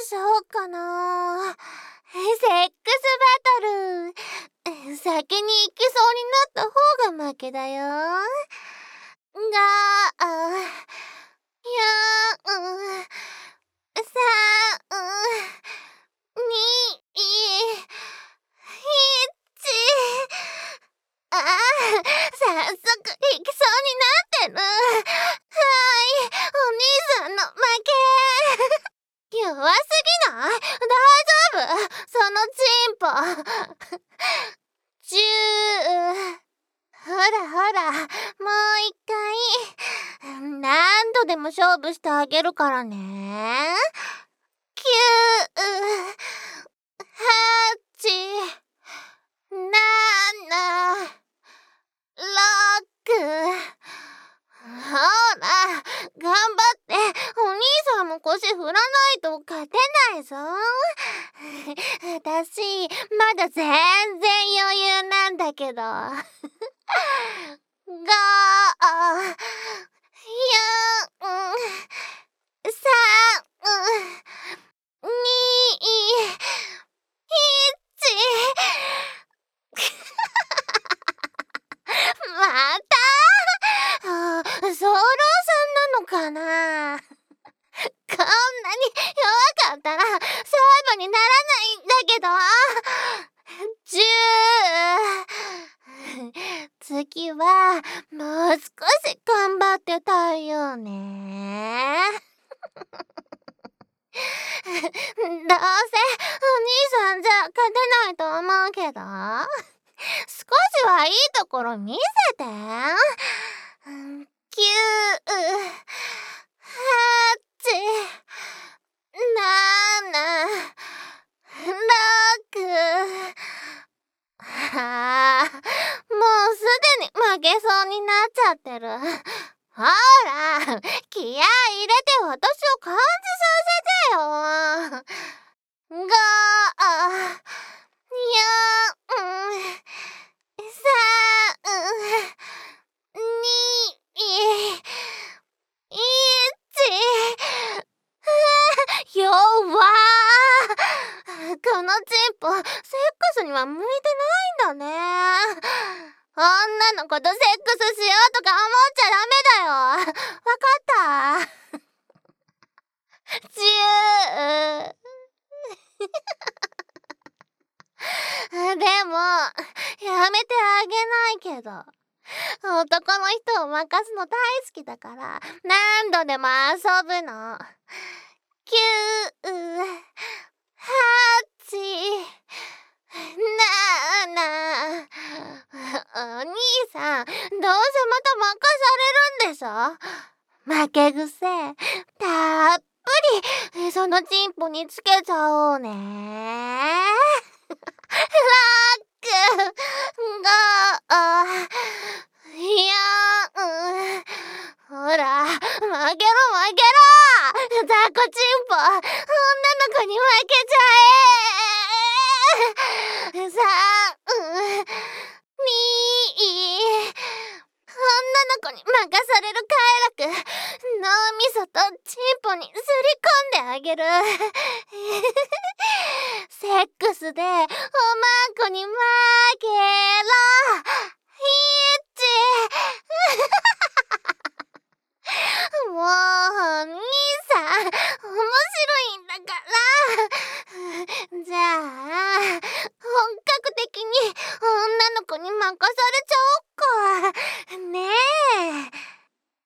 そうかな。セックスバトル。先に行きそうになった方が負けだよ。4、3、2、1。早速行きそうになってる。お兄さんの負け。弱すぎない？大丈夫？そのチンポ。ほらほら、もう一回。何度でも勝負してあげるからね。9、8、7、6。ほら、頑張って。お兄さんも腰振らないと勝てないぞ。私、まだ全然余裕なんだけど。5、4、3、2、またソロさんなのかな。こんなに弱かったら勝負にならないんだけど。10。次はもう少し頑張ってたいよね。どうせお兄さんじゃ勝てないと思うけど、少しはいいところ見せて。9、8、7、6。もうすでに負けそうになっちゃってる。ほら、気合い入れて私を感じさせてよ。5、4、3、2、1。弱このチンポ、セックスには向いてないんだね。女の子とセックスしようとか思っちゃダメだよ。わかった？ 10。でも、やめてあげないけど。男の人を任すの大好きだから、何度でも遊ぶの。9、8、7。お兄さん、どうせまた任されるんでしょ？負け癖、たっぷり、そのチンポにつけちゃおうね。6、5、4。ほら、負けろ負けろ。雑魚チンポ、女の子に負けちゃえ。3、2。女の子に任される快楽、脳みそとチンポにすり込んであげる。セックスでうまく